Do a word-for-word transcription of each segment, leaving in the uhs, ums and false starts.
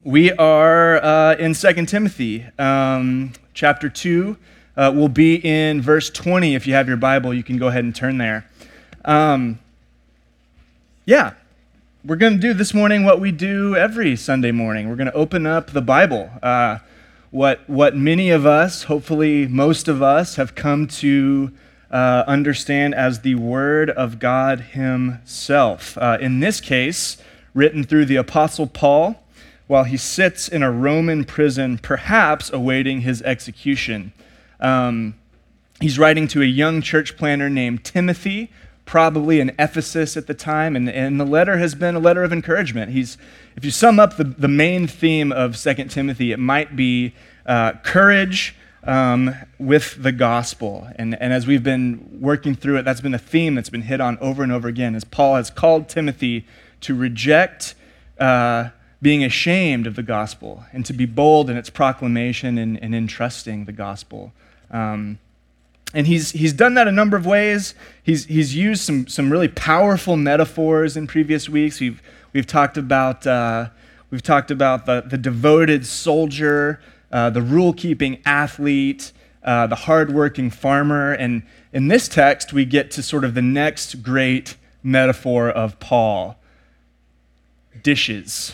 We are uh, in Second Timothy, um, chapter two. Uh, we'll be in verse twenty. If you have your Bible, you can go ahead and turn there. Um, yeah, we're going to do this morning what we do every Sunday morning. We're going to open up the Bible. Uh, what what many of us, hopefully most of us, have come to uh, understand as the Word of God Himself. Uh, in this case, written through the Apostle Paul, while he sits in a Roman prison, perhaps awaiting his execution. Um, he's writing to a young church planter named Timothy, probably in Ephesus at the time, and, and the letter has been a letter of encouragement. He's, if you sum up the, the main theme of Second Timothy, it might be uh, courage um, with the gospel. And, and as we've been working through it, that's been a theme that's been hit on over and over again, as Paul has called Timothy to reject uh, being ashamed of the gospel and to be bold in its proclamation and, and in trusting the gospel. Um, and he's he's done that a number of ways. He's he's used some some really powerful metaphors in previous weeks. We've we've talked about uh, we've talked about the the devoted soldier, uh, the rule-keeping athlete, uh, the hardworking farmer, and in this text we get to sort of the next great metaphor of Paul: dishes.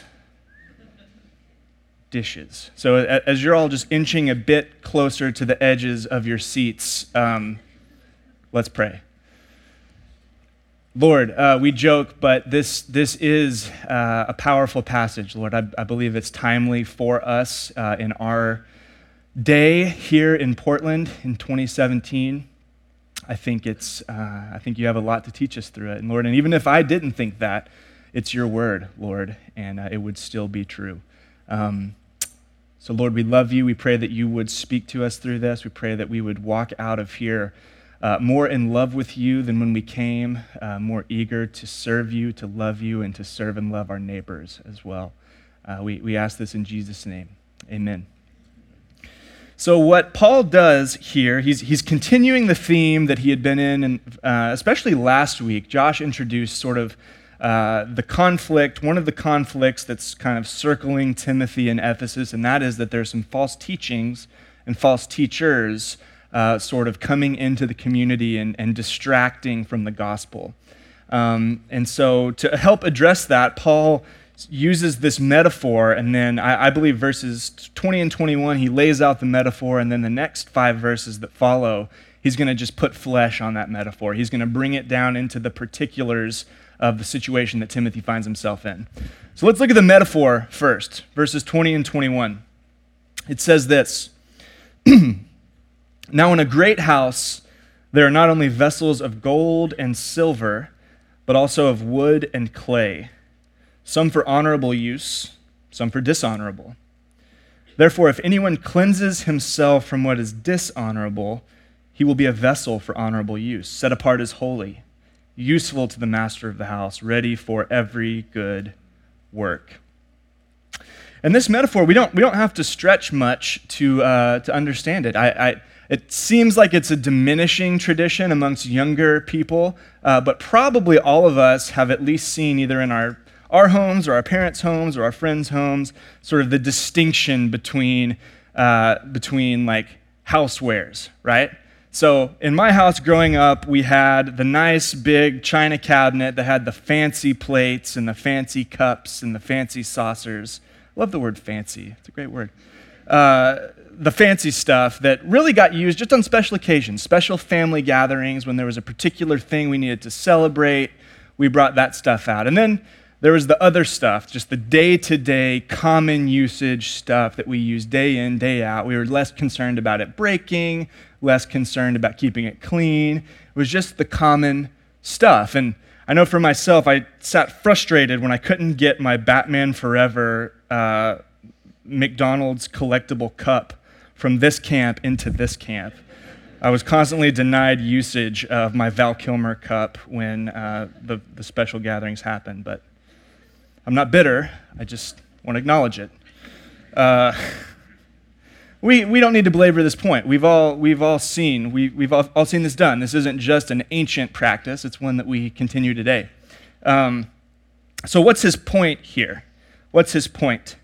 Dishes. So as you're all just inching a bit closer to the edges of your seats, um, let's pray. Lord, uh, we joke, but this this is uh, a powerful passage, Lord. I, I believe it's timely for us uh, in our day here in Portland in twenty seventeen. I think it's uh, I think you have a lot to teach us through it, and Lord. And even if I didn't think that, it's your word, Lord, and uh, it would still be true. Um, So, Lord, we love you. We pray that you would speak to us through this. We pray that we would walk out of here uh, more in love with you than when we came, uh, more eager to serve you, to love you, and to serve and love our neighbors as well. Uh, we, we ask this in Jesus' name. Amen. So what Paul does here, he's, he's continuing the theme that he had been in, and uh, especially last week. Josh introduced sort of Uh, the conflict, one of the conflicts that's kind of circling Timothy in Ephesus, and that is that there's some false teachings and false teachers uh, sort of coming into the community and, and distracting from the gospel. Um, and so to help address that, Paul uses this metaphor, and then I, I believe verses twenty and twenty-one, he lays out the metaphor, and then the next five verses that follow, he's going to just put flesh on that metaphor. He's going to bring it down into the particulars of the situation that Timothy finds himself in. So let's look at the metaphor first, verses twenty and twenty-one. It says this: Now in a great house there are not only vessels of gold and silver, but also of wood and clay, some for honorable use, some for dishonorable. Therefore, if anyone cleanses himself from what is dishonorable, he will be a vessel for honorable use, set apart as holy, useful to the master of the house, ready for every good work. And this metaphor, we don't we don't have to stretch much to uh, to understand it. I, I it seems like it's a diminishing tradition amongst younger people, uh, but probably all of us have at least seen either in our our homes or our parents' homes or our friends' homes sort of the distinction between uh, between like housewares, right? So in my house growing up, we had the nice big china cabinet that had the fancy plates and the fancy cups and the fancy saucers. I love the word fancy. It's a great word. Uh, the fancy stuff that really got used just on special occasions, special family gatherings when there was a particular thing we needed to celebrate. We brought that stuff out. And then there was the other stuff, just the day-to-day common usage stuff that we use day in, day out. We were less concerned about it breaking, less concerned about keeping it clean. It was just the common stuff. And I know for myself, I sat frustrated when I couldn't get my Batman Forever uh, McDonald's collectible cup from this camp into this camp. I was constantly denied usage of my Val Kilmer cup when uh, the, the special gatherings happened, but I'm not bitter. I just want to acknowledge it. Uh, we we don't need to belabor this point. We've all we've all seen we we've all, all seen this done. This isn't just an ancient practice. It's one that we continue today. Um, so what's his point here? What's his point?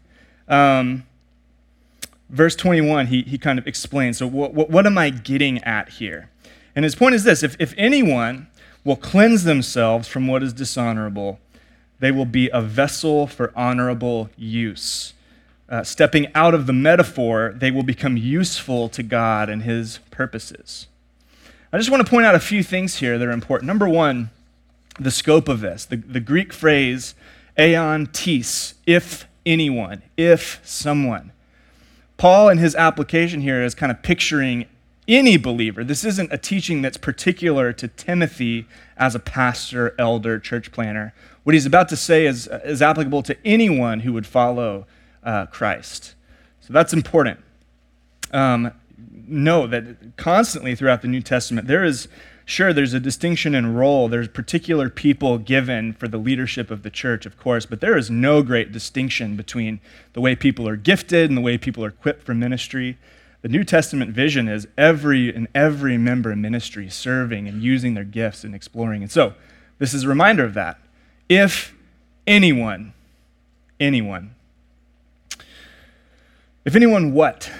Um, verse twenty-one, he, he kind of explains, so what, what, what am I getting at here? And his point is this: if, if anyone will cleanse themselves from what is dishonorable, they will be a vessel for honorable use. Uh, stepping out of the metaphor, they will become useful to God and his purposes. I just want to point out a few things here that are important. Number one, the scope of this. The, the Greek phrase, aeon tis, if anyone, if someone. Paul, in his application here, is kind of picturing any believer. This isn't a teaching that's particular to Timothy as a pastor, elder, church planner. What he's about to say is, is applicable to anyone who would follow uh, Christ. So that's important. Um, know that constantly throughout the New Testament, there is, sure, there's a distinction in role. There's particular people given for the leadership of the church, of course, but there is no great distinction between the way people are gifted and the way people are equipped for ministry. The New Testament vision is every and every member in ministry serving and using their gifts and exploring. And so this is a reminder of that. If anyone, anyone, if anyone what?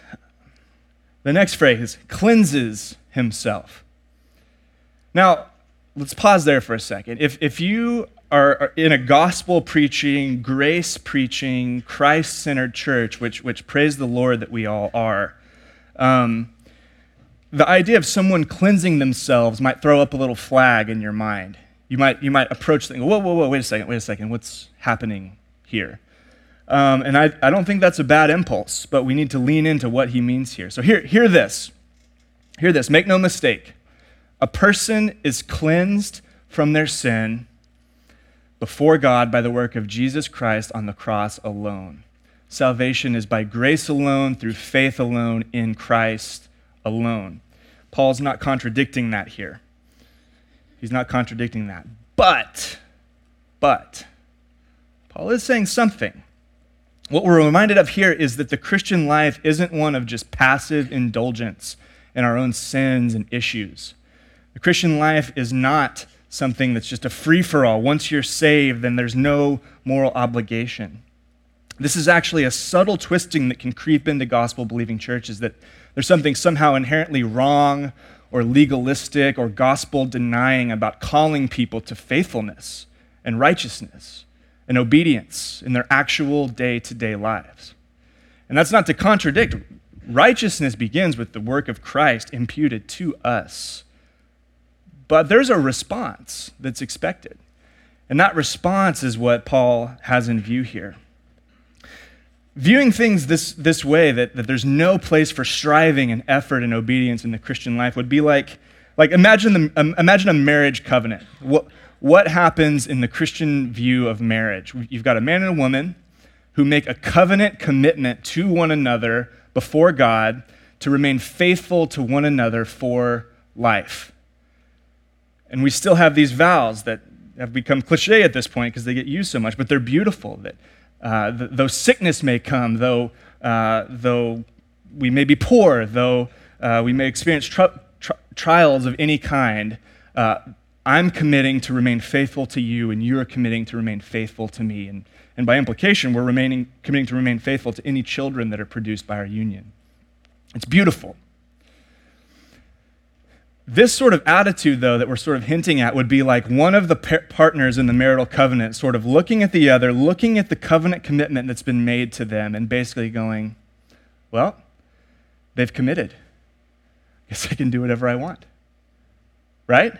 The next phrase, cleanses himself. Now, let's pause there for a second. If, if you are in a gospel-preaching, grace-preaching, Christ-centered church, which, which praise the Lord that we all are, um, the idea of someone cleansing themselves might throw up a little flag in your mind. You might, you might approach things, whoa, whoa, whoa, wait a second, wait a second, what's happening here? Um, and I, I don't think that's a bad impulse, but we need to lean into what he means here. So hear, hear this. Hear this. Make no mistake. A person is cleansed from their sin before God by the work of Jesus Christ on the cross alone. Salvation is by grace alone, through faith alone, in Christ alone. Paul's not contradicting that here. He's not contradicting that. But, but, Paul is saying something. What we're reminded of here is that the Christian life isn't one of just passive indulgence in our own sins and issues. The Christian life is not something that's just a free-for-all. Once you're saved, then there's no moral obligation. This is actually a subtle twisting that can creep into gospel-believing churches, that there's something somehow inherently wrong or legalistic or gospel-denying about calling people to faithfulness and righteousness and obedience in their actual day-to-day lives. And that's not to contradict. Righteousness begins with the work of Christ imputed to us. But there's a response that's expected. And that response is what Paul has in view here. Viewing things this, this way, that, that there's no place for striving and effort and obedience in the Christian life, would be like, like imagine, the, um, imagine a marriage covenant. What, what happens in the Christian view of marriage? You've got a man and a woman who make a covenant commitment to one another before God to remain faithful to one another for life. And we still have these vows that have become cliche at this point because they get used so much, but they're beautiful. That uh, th- though sickness may come, though uh, though we may be poor, though uh, we may experience tri- tri- trials of any kind, uh, I'm committing to remain faithful to you, and you're committing to remain faithful to me. And, and by implication, we're remaining committing to remain faithful to any children that are produced by our union. It's beautiful. This sort of attitude, though, that we're sort of hinting at would be like one of the par- partners in the marital covenant sort of looking at the other, looking at the covenant commitment that's been made to them, and basically going, well, they've committed. Guess I can do whatever I want. Right?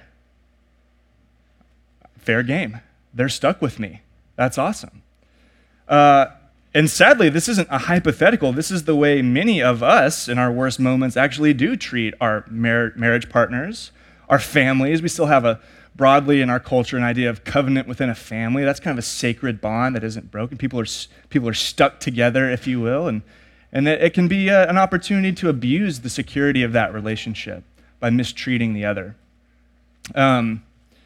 Fair game. They're stuck with me. That's awesome. Uh, And sadly, this isn't a hypothetical. This is the way many of us in our worst moments actually do treat our mar- marriage partners, our families. We still have a broadly in our culture an idea of covenant within a family. That's kind of a sacred bond that isn't broken. People are people are stuck together, if you will, and and that it can be a, an opportunity to abuse the security of that relationship by mistreating the other. Um,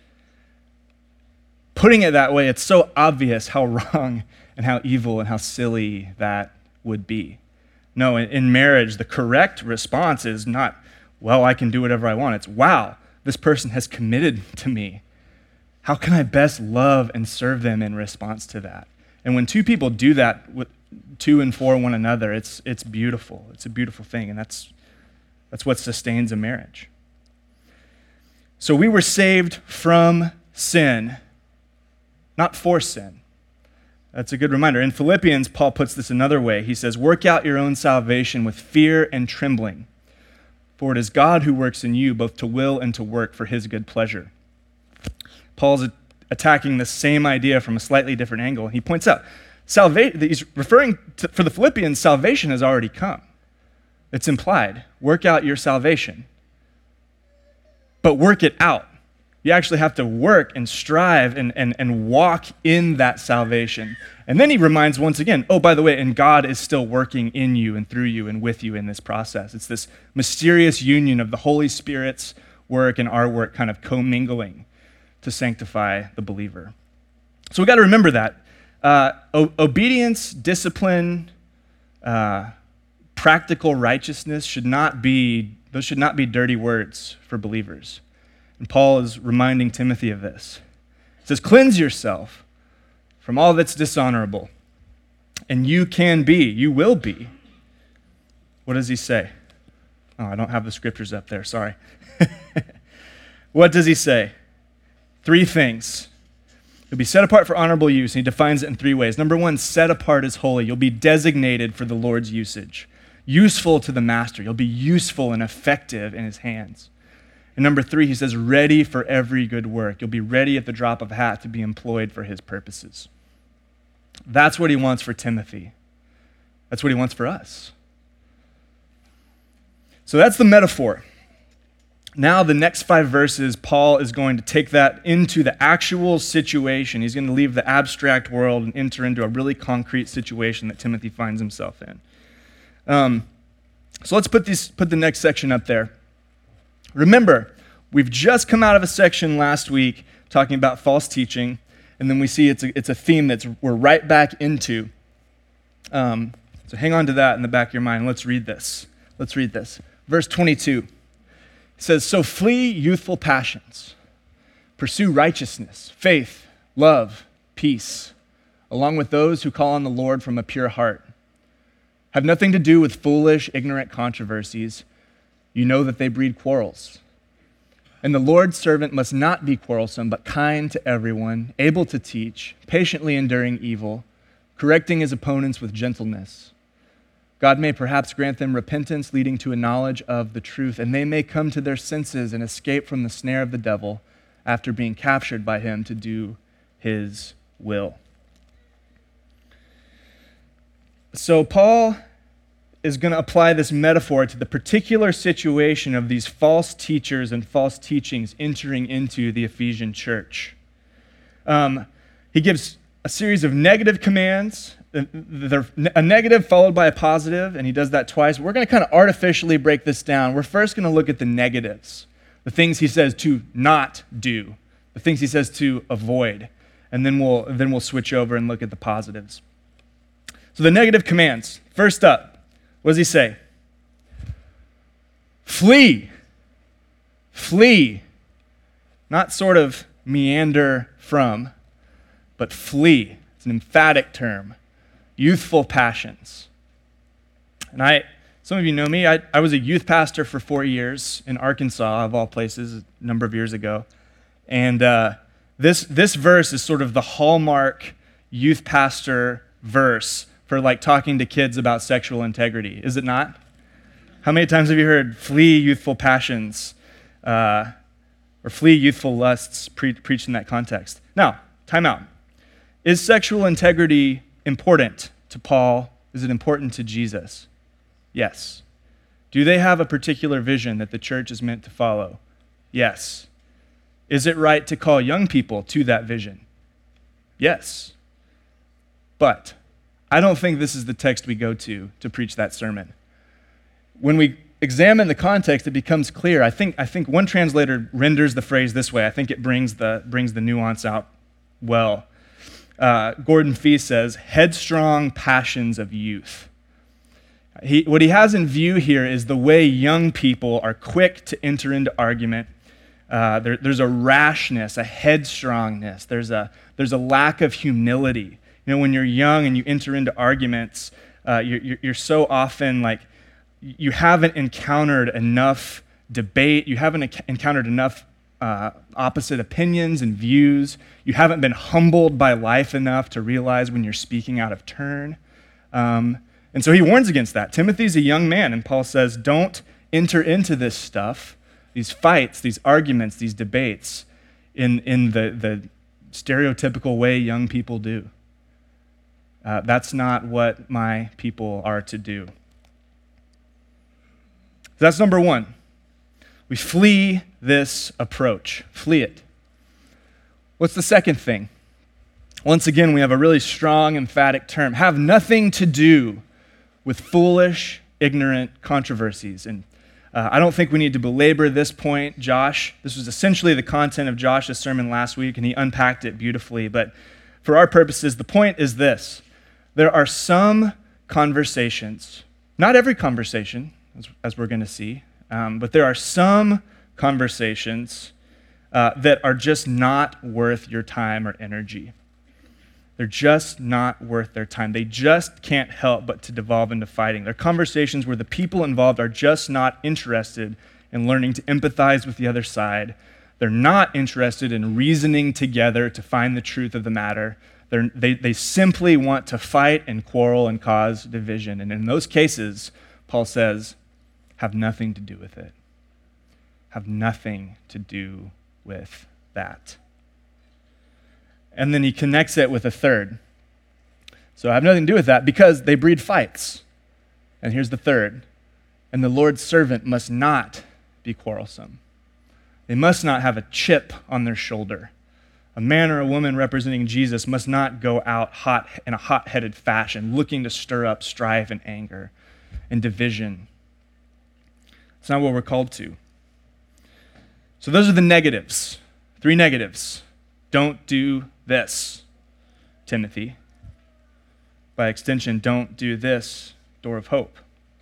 putting it that way, it's so obvious how wrong and how evil and how silly that would be. No, in, in marriage, the correct response is not, well, I can do whatever I want. It's, wow, this person has committed to me. How can I best love and serve them in response to that? And when two people do that with, to and for one another, it's it's beautiful. It's a beautiful thing, and that's that's what sustains a marriage. So we were saved from sin, not for sin. That's a good reminder. In Philippians, Paul puts this another way. He says, "Work out your own salvation with fear and trembling, for it is God who works in you both to will and to work for his good pleasure." Paul's attacking the same idea from a slightly different angle. He points out, salvation, he's referring to, for the Philippians, salvation has already come. It's implied. Work out your salvation. But work it out. You actually have to work and strive and, and, and walk in that salvation. And then he reminds once again, oh, by the way, and God is still working in you and through you and with you in this process. It's this mysterious union of the Holy Spirit's work and our work kind of commingling to sanctify the believer. So we got to remember that. Uh, o- obedience, discipline, uh, practical righteousness should not be, those should not be dirty words for believers. And Paul is reminding Timothy of this. He says, cleanse yourself from all that's dishonorable. And you can be, you will be. What does he say? Oh, I don't have the scriptures up there, sorry. What does he say? Three things. You'll be set apart for honorable use, and he defines it in three ways. Number one, set apart as holy. You'll be designated for the Lord's usage. Useful to the master. You'll be useful and effective in his hands. And number three, he says, ready for every good work. You'll be ready at the drop of a hat to be employed for his purposes. That's what he wants for Timothy. That's what he wants for us. So that's the metaphor. Now the next five verses, Paul is going to take that into the actual situation. He's going to leave the abstract world and enter into a really concrete situation that Timothy finds himself in. Um, so let's put, these, put the next section up there. Remember, we've just come out of a section last week talking about false teaching, and then we see it's a, it's a theme that we're right back into. Um, so hang on to that in the back of your mind. Let's read this. Let's read this. Verse twenty-two. It says, so flee youthful passions. Pursue righteousness, faith, love, peace, along with those who call on the Lord from a pure heart. Have nothing to do with foolish, ignorant controversies. You know that they breed quarrels. And the Lord's servant must not be quarrelsome, but kind to everyone, able to teach, patiently enduring evil, correcting his opponents with gentleness. God may perhaps grant them repentance leading to a knowledge of the truth, and they may come to their senses and escape from the snare of the devil after being captured by him to do his will. So Paul is going to apply this metaphor to the particular situation of these false teachers and false teachings entering into the Ephesian church. Um, he gives a series of negative commands, a negative followed by a positive, and he does that twice. We're going to kind of artificially break this down. We're first going to look at the negatives, the things he says to not do, the things he says to avoid, and then we'll then we'll switch over and look at the positives. So the negative commands. First up, what does he say? Flee. Flee. Not sort of meander from, but flee. It's an emphatic term. Youthful passions. And I, some of you know me, I, I was a youth pastor for four years in Arkansas, of all places, a number of years ago. And uh, this, this verse is sort of the hallmark youth pastor verse for like talking to kids about sexual integrity, is it not? How many times have you heard, flee youthful passions, uh, or flee youthful lusts pre- preached in that context? Now, time out. Is sexual integrity important to Paul? Is it important to Jesus? Yes. Do they have a particular vision that the church is meant to follow? Yes. Is it right to call young people to that vision? Yes. But I don't think this is the text we go to to preach that sermon. When we examine the context, it becomes clear. I think, I think one translator renders the phrase this way. I think it brings the, brings the nuance out well. Uh, Gordon Fee says, headstrong passions of youth. He, what he has in view here is the way young people are quick to enter into argument. Uh, there, there's a rashness, a headstrongness. There's a, there's a lack of humility You know, when you're young and you enter into arguments, uh, you're, you're, you're so often like, you haven't encountered enough debate, you haven't enc- encountered enough uh, opposite opinions and views, you haven't been humbled by life enough to realize when you're speaking out of turn. Um, and so he warns against that. Timothy's a young man, and Paul says, don't enter into this stuff, these fights, these arguments, these debates, in, in the, the stereotypical way young people do. Uh, that's not what my people are to do. That's number one. We flee this approach. Flee it. What's the second thing? Once again, we have a really strong, emphatic term. Have nothing to do with foolish, ignorant controversies. And uh, I don't think we need to belabor this point. Josh, this was essentially the content of Josh's sermon last week, and he unpacked it beautifully. But for our purposes, the point is this. There are some conversations, not every conversation, as, as we're going to see, um, but there are some conversations uh, that are just not worth your time or energy. They're just not worth their time. They just can't help but to devolve into fighting. They're conversations where the people involved are just not interested in learning to empathize with the other side. They're not interested in reasoning together to find the truth of the matter. They're, they, they simply want to fight and quarrel and cause division. And in those cases, Paul says, have nothing to do with it. Have nothing to do with that. And then he connects it with a third. So I have nothing to do with that because they breed fights. And here's the third. And the Lord's servant must not be quarrelsome. They must not have a chip on their shoulder. A man or a woman representing Jesus must not go out hot in a hot-headed fashion, looking to stir up strife and anger and division. It's not what we're called to. So those are the negatives. Three negatives. Don't do this, Timothy. By extension, don't do this, Door of Hope.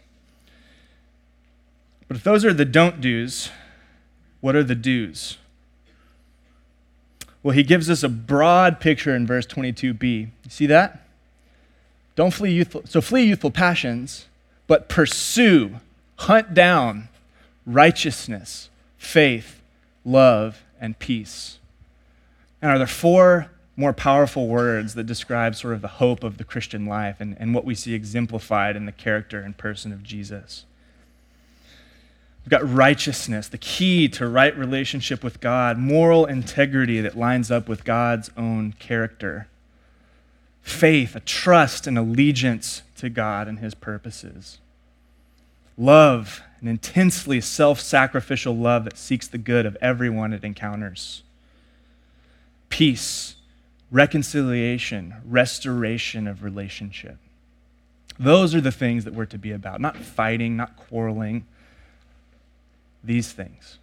But if those are the don't do's, what are the do's? Well, he gives us a broad picture in verse twenty-two b. You see that? Don't flee youthful, so flee youthful passions, but pursue, hunt down righteousness, faith, love, and peace. And are there four more powerful words that describe sort of the hope of the Christian life and, and what we see exemplified in the character and person of Jesus? We've got righteousness, the key to right relationship with God, moral integrity that lines up with God's own character. Faith, a trust and allegiance to God and his purposes. Love, an intensely self-sacrificial love that seeks the good of everyone it encounters. Peace, reconciliation, restoration of relationship. Those are the things that we're to be about, not fighting, not quarreling. These things.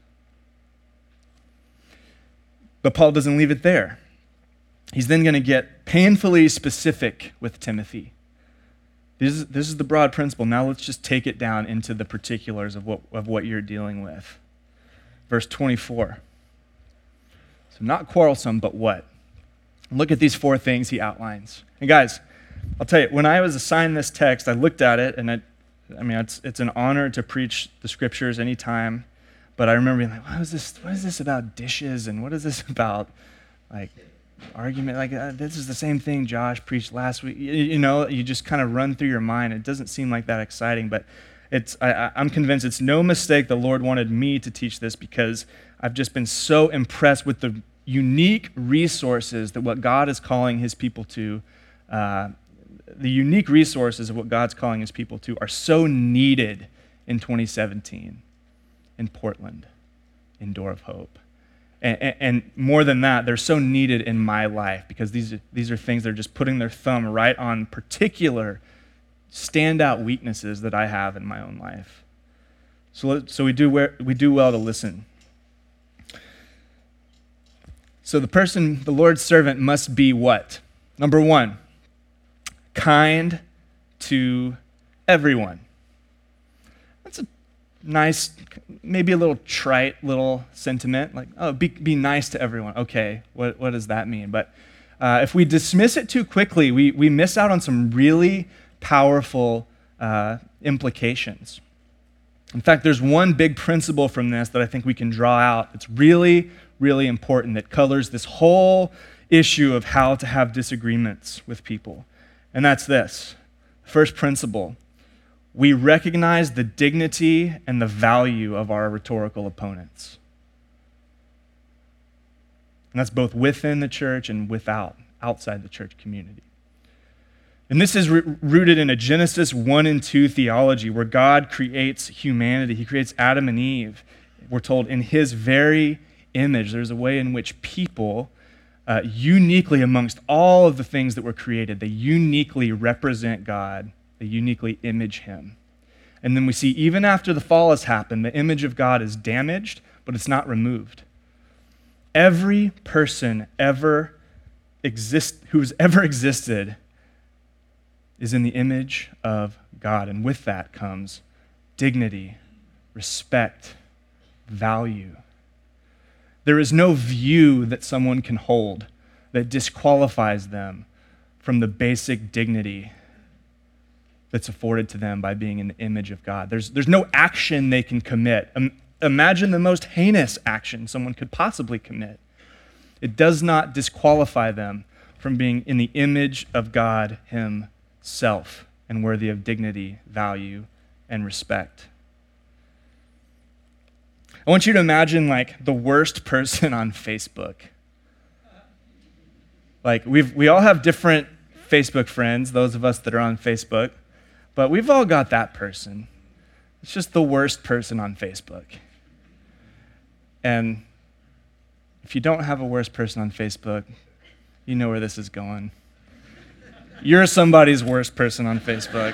But Paul doesn't leave it there. He's then going to get painfully specific with Timothy. This is, this is the broad principle. Now let's just take it down into the particulars of what, of what you're dealing with. Verse twenty-four. So not quarrelsome, but what? Look at these four things he outlines. And guys, I'll tell you, when I was assigned this text, I looked at it, and I, I mean, it's it's an honor to preach the scriptures anytime. But I remember being like, what is this? What is this about dishes? And what is this about, like, argument? Like, uh, this is the same thing Josh preached last week. You, you know, you just kind of run through your mind. It doesn't seem like that exciting, but it's. I, I'm convinced it's no mistake the Lord wanted me to teach this because I've just been so impressed with the unique resources that what God is calling his people to, uh, the unique resources of what God's calling his people to are so needed in twenty seventeen. In Portland, in Door of Hope. And, and, and more than that, they're so needed in my life because these are, these are things that are just putting their thumb right on particular standout weaknesses that I have in my own life. So, so we do we do well to listen. So the person, the Lord's servant must be what? Number one, kind to everyone. That's a nice, maybe a little trite little sentiment, like, oh, be, be nice to everyone. Okay, what, what does that mean? But uh, if we dismiss it too quickly, we, we miss out on some really powerful uh, implications. In fact, there's one big principle from this that I think we can draw out that's really, really important that colors this whole issue of how to have disagreements with people. And that's this. First principle, we recognize the dignity and the value of our rhetorical opponents. And that's both within the church and without, outside the church community. And this is re- rooted in a Genesis one and two theology where God creates humanity. He creates Adam and Eve, we're told, in his very image. There's a way in which people, uh, uniquely amongst all of the things that were created, they uniquely represent God. They uniquely image him. And then we see even after the fall has happened, the image of God is damaged, but it's not removed. Every person ever exist, who's ever existed is in the image of God. And with that comes dignity, respect, value. There is no view that someone can hold that disqualifies them from the basic dignity that's afforded to them by being in the image of God. There's, there's no action they can commit. Um, imagine the most heinous action someone could possibly commit. It does not disqualify them from being in the image of God himself and worthy of dignity, value, and respect. I want you to imagine like the worst person on Facebook. Like we've we all have different Facebook friends, those of us that are on Facebook, but we've all got that person. It's just the worst person on Facebook. And if you don't have a worst person on Facebook, you know where this is going. You're somebody's worst person on Facebook.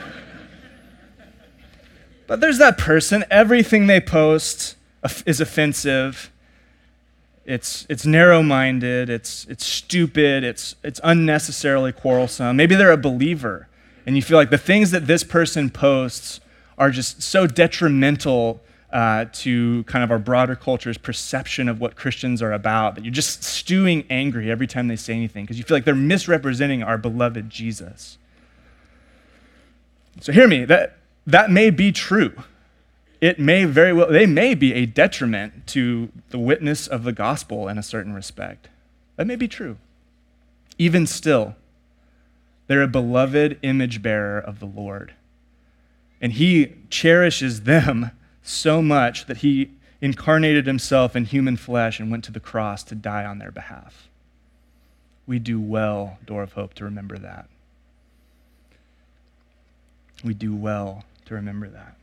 But there's that person, everything they post is offensive. It's it's narrow-minded, it's it's stupid, it's it's unnecessarily quarrelsome. Maybe they're a believer, and you feel like the things that this person posts are just so detrimental uh, to kind of our broader culture's perception of what Christians are about that you're just stewing angry every time they say anything because you feel like they're misrepresenting our beloved Jesus. So hear me, that that may be true. It may very well, they may be a detriment to the witness of the gospel in a certain respect. That may be true. Even still, they're a beloved image bearer of the Lord. And he cherishes them so much that he incarnated himself in human flesh and went to the cross to die on their behalf. We do well, Door of Hope, to remember that. We do well to remember that.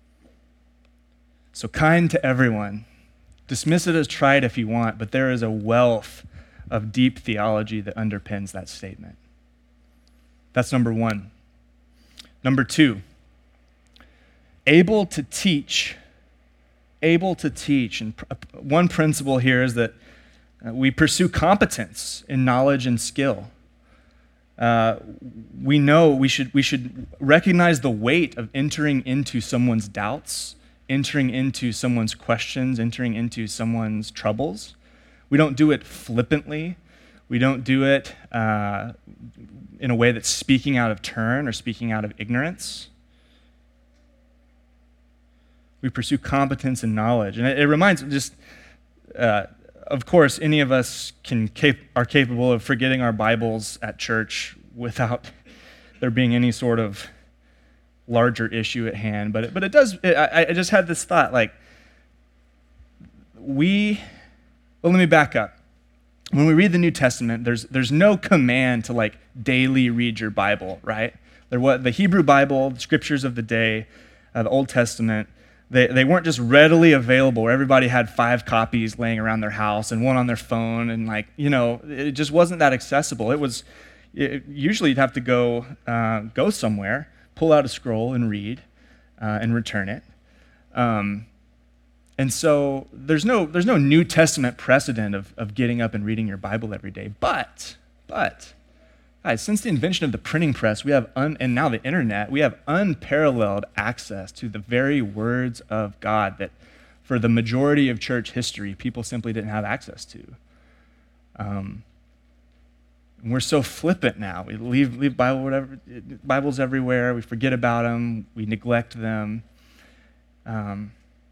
So kind to everyone. Dismiss it as trite if you want, but there is a wealth of deep theology that underpins that statement. That's number one. Number two, able to teach. Able to teach. And one principle here is that we pursue competence in knowledge and skill. Uh, we know we should we should recognize the weight of entering into someone's doubts, entering into someone's questions, entering into someone's troubles. We don't do it flippantly. We don't do it uh, in a way that's speaking out of turn or speaking out of ignorance. We pursue competence and knowledge. And it, it reminds me just, uh, of course, any of us can cap- are capable of forgetting our Bibles at church without there being any sort of larger issue at hand, but it, but it does, it, I, I just had this thought, like, we, well, let me back up. When we read the New Testament, there's there's no command to, like, daily read your Bible, right? There what the Hebrew Bible, the scriptures of the day, uh, the Old Testament, they, they weren't just readily available where everybody had five copies laying around their house and one on their phone, and, like, you know, it just wasn't that accessible. It was, it, usually you'd have to go uh, go somewhere, pull out a scroll and read, uh, and return it. Um, and so there's no there's no New Testament precedent of, of getting up and reading your Bible every day. But, but, guys, since the invention of the printing press, we have, un, and now the internet, we have unparalleled access to the very words of God that for the majority of church history, people simply didn't have access to. Um, And we're so flippant now. We leave, leave Bible, whatever, Bibles everywhere. We forget about them. We neglect them. Um,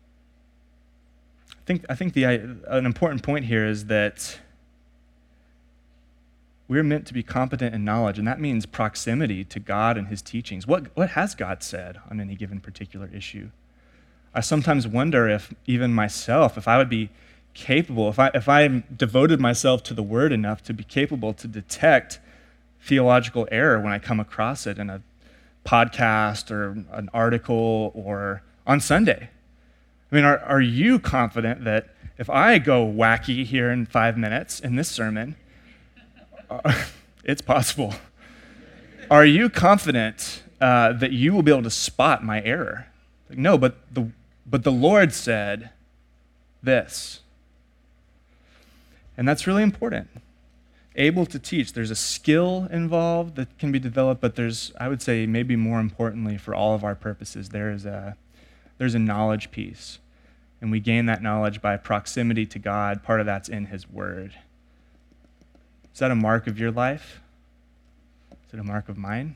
I think, I think the, an important point here is that we're meant to be competent in knowledge, and that means proximity to God and his teachings. What, what has God said on any given particular issue? I sometimes wonder if even myself, if I would be capable, if I if I devoted myself to the word enough to be capable to detect theological error when I come across it in a podcast or an article or on Sunday. I mean, are, are you confident that if I go wacky here in five minutes in this sermon, uh, it's possible? Are you confident uh, that you will be able to spot my error? Like, no, but the but the Lord said this. And that's really important. Able to teach. There's a skill involved that can be developed, but there's, I would say, maybe more importantly for all of our purposes, there is a, there's a knowledge piece. And we gain that knowledge by proximity to God. Part of that's in his word. Is that a mark of your life? Is it a mark of mine?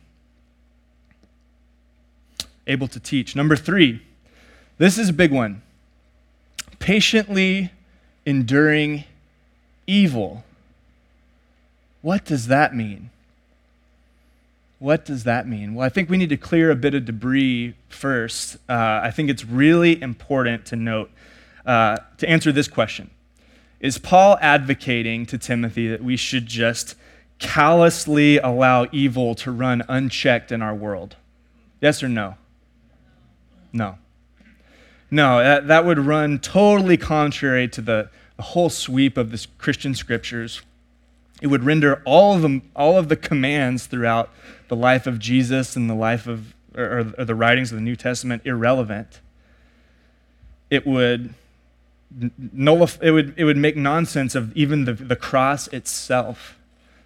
Able to teach. Number three, this is a big one. Patiently enduring evil. What does that mean? What does that mean? Well, I think we need to clear a bit of debris first. Uh, I think it's really important to note, uh, to answer this question. Is Paul advocating to Timothy that we should just callously allow evil to run unchecked in our world? Yes or no? No. No, that, that would run totally contrary to the the whole sweep of the Christian scriptures. It would render all of them, all of the commands throughout the life of Jesus and the life of, or, or the writings of the New Testament irrelevant. It would nullify, it would, it would make nonsense of even the, the cross itself.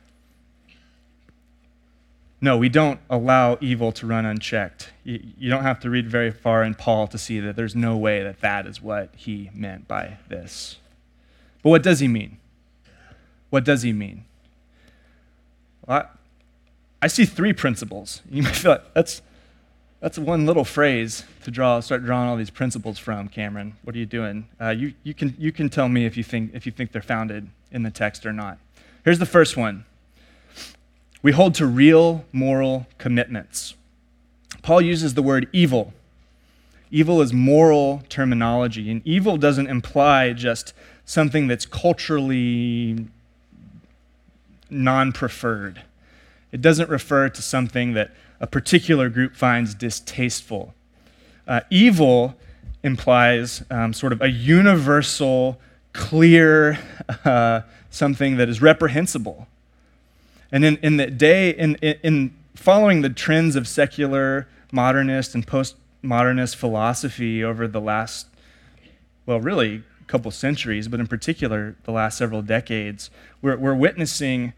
No, we don't allow evil to run unchecked. You, you don't have to read very far in Paul to see that there's no way that that is what he meant by this. But what does he mean? What does he mean? Well, I, I see three principles. You might feel like that's that's one little phrase to draw, start drawing all these principles from. Cameron, what are you doing? Uh, you you can you can tell me if you think if you think they're founded in the text or not. Here's the first one. We hold to real moral commitments. Paul uses the word evil. Evil is moral terminology, and evil doesn't imply just something that's culturally non-preferred. It doesn't refer to something that a particular group finds distasteful. Uh, evil implies um, sort of a universal, clear, uh, something that is reprehensible. And in, in the day, in, in following the trends of secular, modernist, and postmodernist philosophy over the last, well, really, couple centuries, but in particular the last several decades, we're, we're witnessing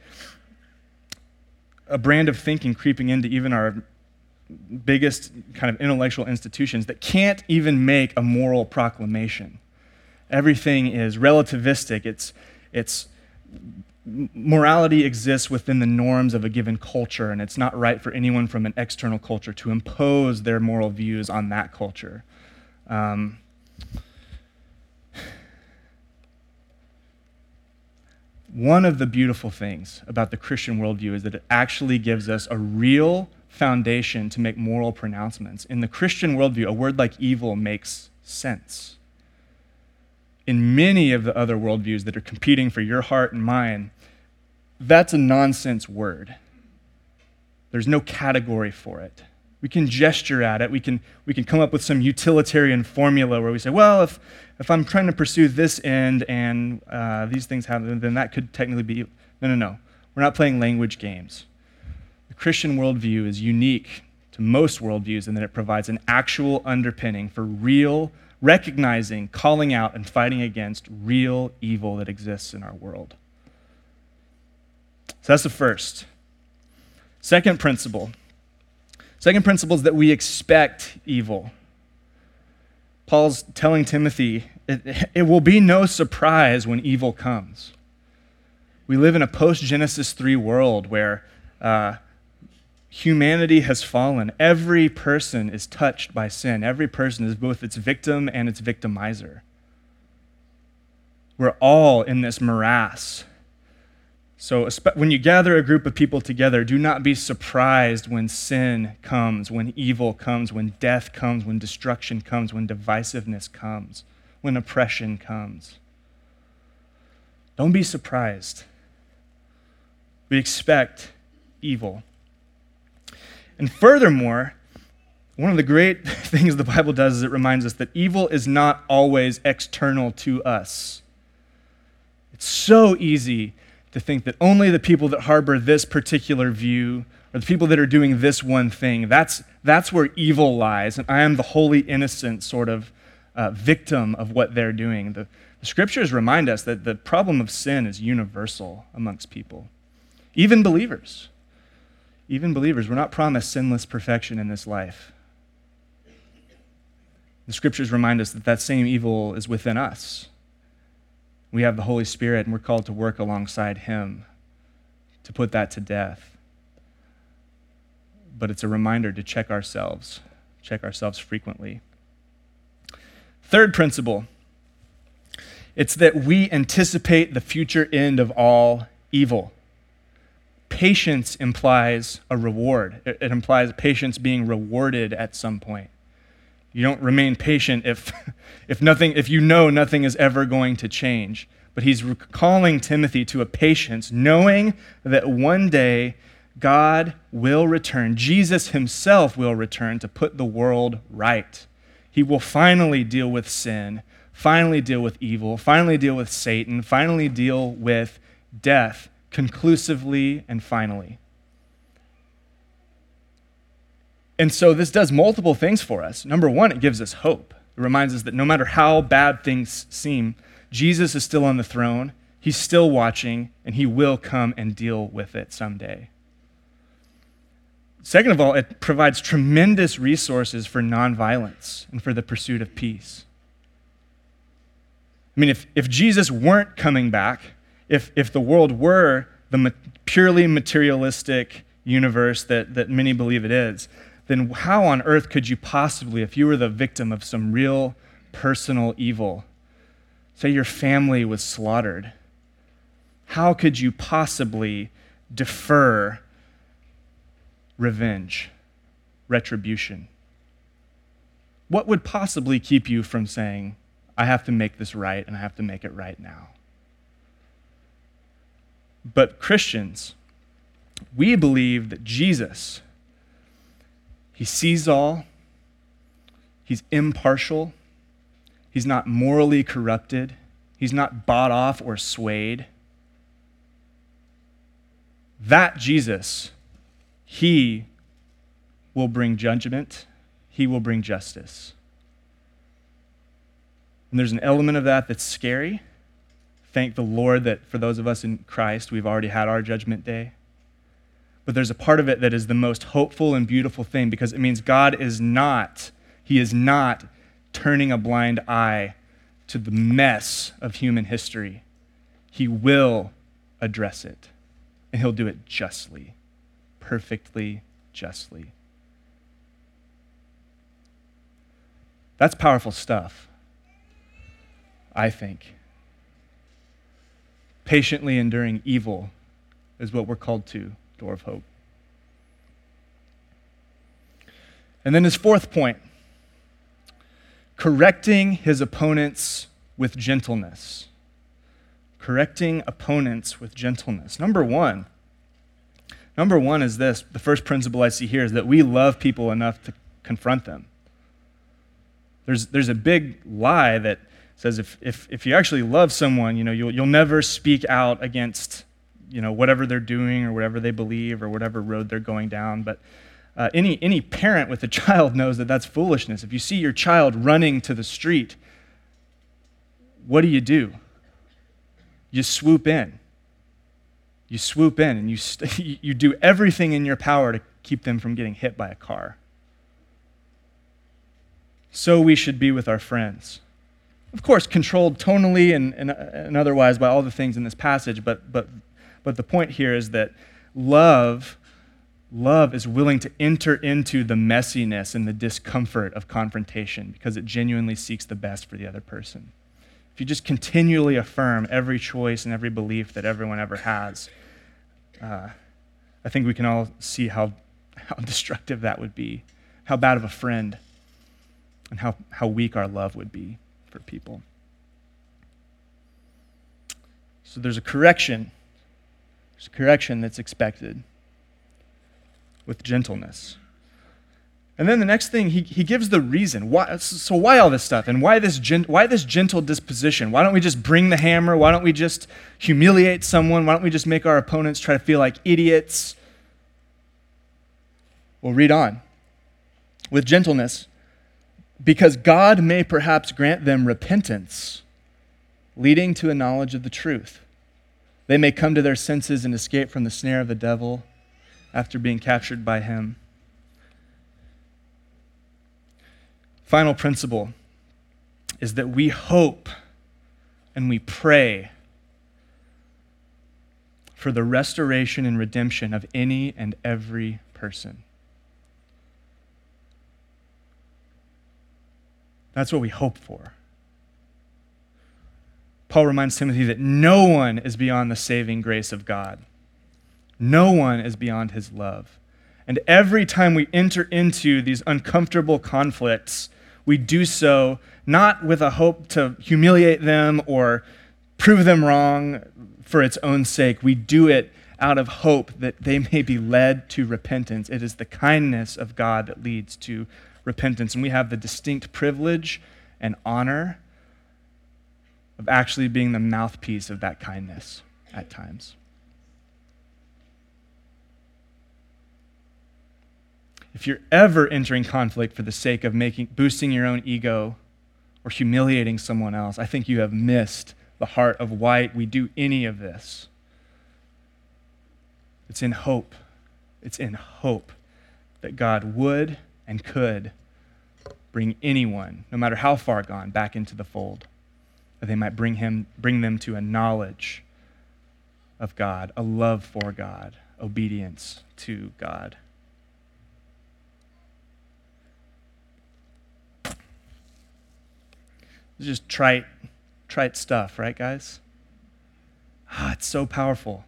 a brand of thinking creeping into even our biggest kind of intellectual institutions that can't even make a moral proclamation. Everything is relativistic. It's, it's morality exists within the norms of a given culture, and it's not right for anyone from an external culture to impose their moral views on that culture. Um, One of the beautiful things about the Christian worldview is that it actually gives us a real foundation to make moral pronouncements. In the Christian worldview, a word like evil makes sense. In many of the other worldviews that are competing for your heart and mine, that's a nonsense word. There's no category for it. We can gesture at it. We can, we can come up with some utilitarian formula where we say, well, if, if I'm trying to pursue this end and uh, these things happen, then that could technically be... No, no, no. We're not playing language games. The Christian worldview is unique to most worldviews in that it provides an actual underpinning for real, recognizing, calling out, and fighting against real evil that exists in our world. So that's the first. Second principle. Second principle is that we expect evil. Paul's telling Timothy, it, it will be no surprise when evil comes. We live in a post-Genesis three world where uh, humanity has fallen. Every person is touched by sin. Every person is both its victim and its victimizer. We're all in this morass. So when you gather a group of people together, do not be surprised when sin comes, when evil comes, when death comes, when destruction comes, when divisiveness comes, when oppression comes. Don't be surprised. We expect evil. And furthermore, one of the great things the Bible does is it reminds us that evil is not always external to us. It's so easy to think that only the people that harbor this particular view or the people that are doing this one thing, that's, that's where evil lies, and I am the wholly innocent sort of uh, victim of what they're doing. The, the scriptures remind us that the problem of sin is universal amongst people. Even believers. Even believers. We're not promised sinless perfection in this life. The scriptures remind us that that same evil is within us. We have the Holy Spirit, and we're called to work alongside him to put that to death. But it's a reminder to check ourselves, check ourselves frequently. Third principle, it's that we anticipate the future end of all evil. Patience implies a reward. It implies patience being rewarded at some point. You don't remain patient if, if nothing, if you know nothing is ever going to change. But he's calling Timothy to a patience, knowing that one day God will return. Jesus himself will return to put the world right. He will finally deal with sin, finally deal with evil, finally deal with Satan, finally deal with death, conclusively and finally. And so this does multiple things for us. Number one, it gives us hope. It reminds us that no matter how bad things seem, Jesus is still on the throne, he's still watching, and he will come and deal with it someday. Second of all, it provides tremendous resources for nonviolence and for the pursuit of peace. I mean, if, if Jesus weren't coming back, if, if the world were the ma- purely materialistic universe that, that many believe it is, then how on earth could you possibly, if you were the victim of some real personal evil, say your family was slaughtered, how could you possibly defer revenge, retribution? What would possibly keep you from saying, I have to make this right and I have to make it right now? But Christians, we believe that Jesus, he sees all, he's impartial, he's not morally corrupted, he's not bought off or swayed. That Jesus, he will bring judgment, he will bring justice. And there's an element of that that's scary. Thank the Lord that for those of us in Christ, we've already had our judgment day. But there's a part of it that is the most hopeful and beautiful thing because it means God is not, he is not turning a blind eye to the mess of human history. He will address it, and he'll do it justly, perfectly justly. That's powerful stuff, I think. Patiently enduring evil is what we're called to, Door of Hope. And then his fourth point, correcting his opponents with gentleness. Correcting opponents with gentleness. Number one, number one is this, the first principle I see here is that we love people enough to confront them. There's, there's a big lie that says if, if, if you actually love someone, you know, you'll, you'll never speak out against, you know, whatever they're doing or whatever they believe or whatever road they're going down. But uh, any, any parent with a child knows that that's foolishness. If you see your child running to the street, what do you do? You swoop in. You swoop in and you, st- you do everything in your power to keep them from getting hit by a car. So we should be with our friends. Of course, controlled tonally and, and, and otherwise by all the things in this passage, but, but But the point here is that love, love is willing to enter into the messiness and the discomfort of confrontation because it genuinely seeks the best for the other person. If you just continually affirm every choice and every belief that everyone ever has, uh, I think we can all see how, how destructive that would be, how bad of a friend, and how, how weak our love would be for people. So there's a correction. There's a correction that's expected with gentleness. And then the next thing, he, he gives the reason. Why, so why all this stuff? And why this, gen, why this gentle disposition? Why don't we just bring the hammer? Why don't we just humiliate someone? Why don't we just make our opponents try to feel like idiots? Well, read on. With gentleness, because God may perhaps grant them repentance, leading to a knowledge of the truth. They may come to their senses and escape from the snare of the devil after being captured by him. Final principle is that we hope and we pray for the restoration and redemption of any and every person. That's what we hope for. Paul reminds Timothy that no one is beyond the saving grace of God. No one is beyond his love. And every time we enter into these uncomfortable conflicts, we do so not with a hope to humiliate them or prove them wrong for its own sake. We do it out of hope that they may be led to repentance. It is the kindness of God that leads to repentance. And we have the distinct privilege and honor of actually being the mouthpiece of that kindness at times. If you're ever entering conflict for the sake of making boosting your own ego or humiliating someone else, I think you have missed the heart of why we do any of this. It's in hope. It's in hope that God would and could bring anyone, no matter how far gone, back into the fold, that they might bring him, bring them to a knowledge of God, a love for God, obedience to God. It's just trite, trite stuff, right, guys? Ah, it's so powerful.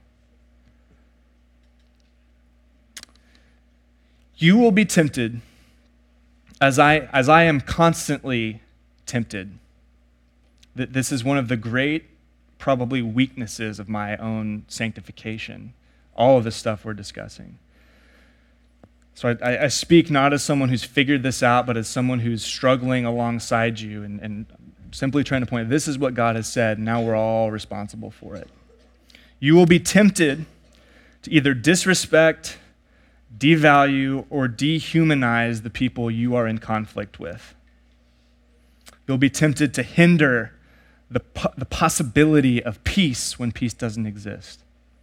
You will be tempted, as I, as I am constantly tempted. That this is one of the great, probably, weaknesses of my own sanctification. All of the stuff we're discussing. So I, I speak not as someone who's figured this out, but as someone who's struggling alongside you and, and simply trying to point, this is what God has said, and now we're all responsible for it. You will be tempted to either disrespect, devalue, or dehumanize the people you are in conflict with. You'll be tempted to hinder the, the possibility of peace when peace doesn't exist.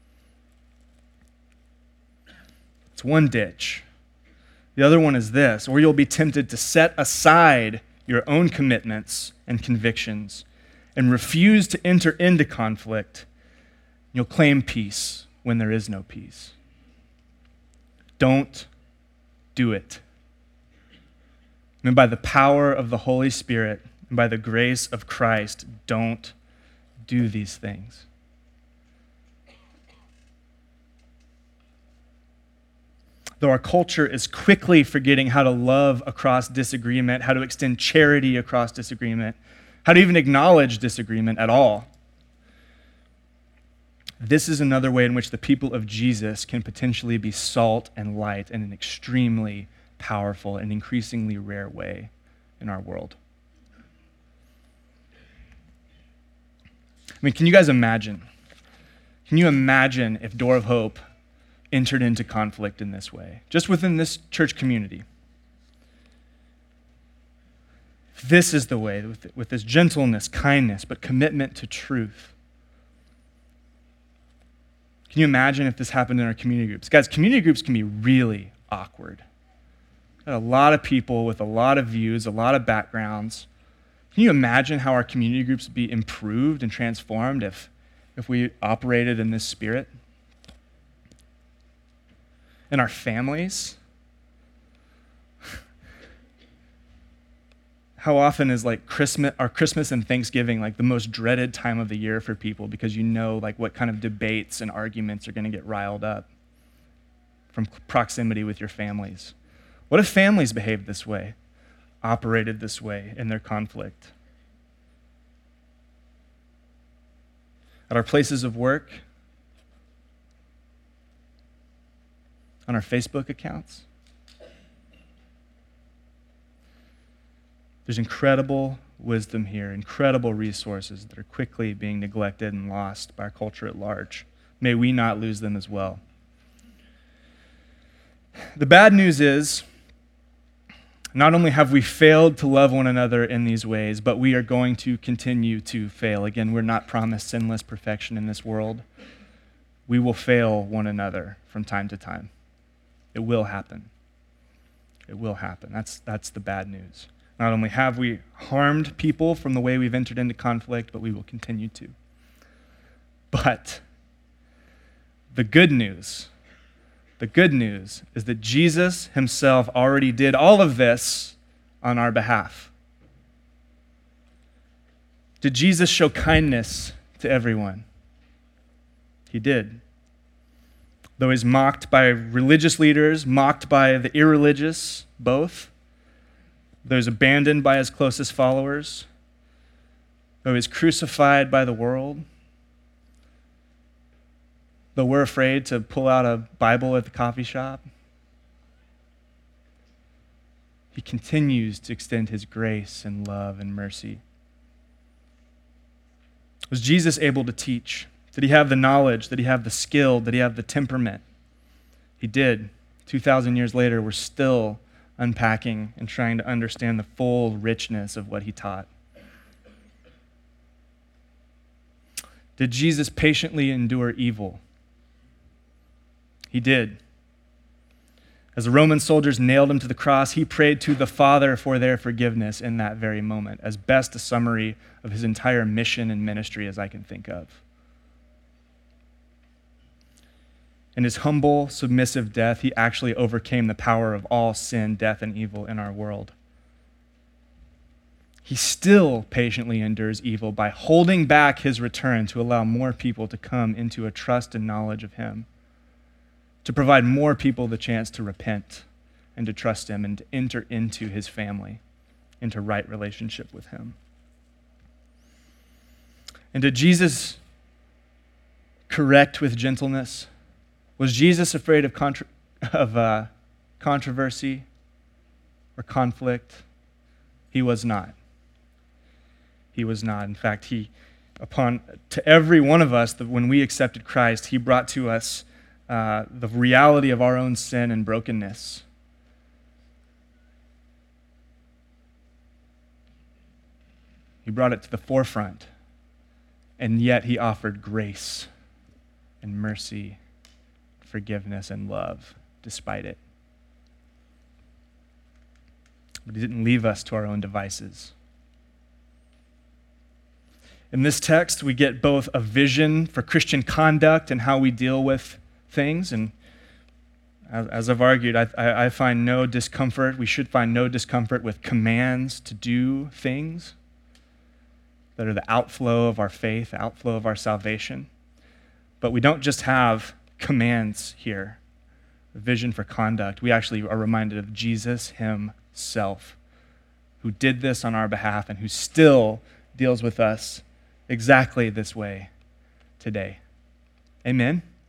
It's one ditch. The other one is this, or you'll be tempted to set aside your own commitments and convictions and refuse to enter into conflict. You'll claim peace when there is no peace. Don't do it. And by the power of the Holy Spirit and by the grace of Christ, don't do these things. Though our culture is quickly forgetting how to love across disagreement, how to extend charity across disagreement, how to even acknowledge disagreement at all, this is another way in which the people of Jesus can potentially be salt and light in an extremely powerful and increasingly rare way in our world. I mean, can you guys imagine? Can you imagine if Door of Hope entered into conflict in this way, just within this church community? This is the way, with, with this gentleness, kindness, but commitment to truth. Can you imagine if this happened in our community groups? Guys, community groups can be really awkward. Got a lot of people with a lot of views, a lot of backgrounds. Can you imagine how our community groups would be improved and transformed if, if we operated in this spirit? in our families. How often is like Christmas, our Christmas and Thanksgiving like the most dreaded time of the year for people because you know like what kind of debates and arguments are going to get riled up from proximity with your families. What if families behaved this way, operated this way in their conflict? At our places of work, on our Facebook accounts. There's incredible wisdom here, incredible resources that are quickly being neglected and lost by our culture at large. May we not lose them as well. The bad news is, not only have we failed to love one another in these ways, but we are going to continue to fail. Again, we're not promised sinless perfection in this world. We will fail one another from time to time. It will happen. It will happen. That's, that's the bad news. Not only have we harmed people from the way we've entered into conflict, but we will continue to. But the good news, the good news is that Jesus himself already did all of this on our behalf. Did Jesus show kindness to everyone? He did. Though he's mocked by religious leaders, mocked by the irreligious, both. Though he's abandoned by his closest followers. Though he's crucified by the world. Though we're afraid to pull out a Bible at the coffee shop. He continues to extend his grace and love and mercy. Was Jesus able to teach? Did he have the knowledge? Did he have the skill? Did he have the temperament? He did. two thousand years later, we're still unpacking and trying to understand the full richness of what he taught. Did Jesus patiently endure evil? He did. As the Roman soldiers nailed him to the cross, he prayed to the Father for their forgiveness in that very moment, as best a summary of his entire mission and ministry as I can think of. In his humble, submissive death, he actually overcame the power of all sin, death, and evil in our world. He still patiently endures evil by holding back his return to allow more people to come into a trust and knowledge of him, to provide more people the chance to repent and to trust him and to enter into his family, into right relationship with him. And did Jesus correct with gentleness? Was Jesus afraid of, contra- of uh, controversy or conflict? He was not. He was not. In fact, he, upon to every one of us, that when we accepted Christ, he brought to us uh, the reality of our own sin and brokenness. He brought it to the forefront, and yet he offered grace and mercy, forgiveness and love despite it. But he didn't leave us to our own devices. In this text, we get both a vision for Christian conduct and how we deal with things. And as, as I've argued, I, I, I find no discomfort. We should find no discomfort with commands to do things that are the outflow of our faith, outflow of our salvation. But we don't just have commands here, a vision for conduct. We actually are reminded of Jesus himself, who did this on our behalf and who still deals with us exactly this way today. Amen.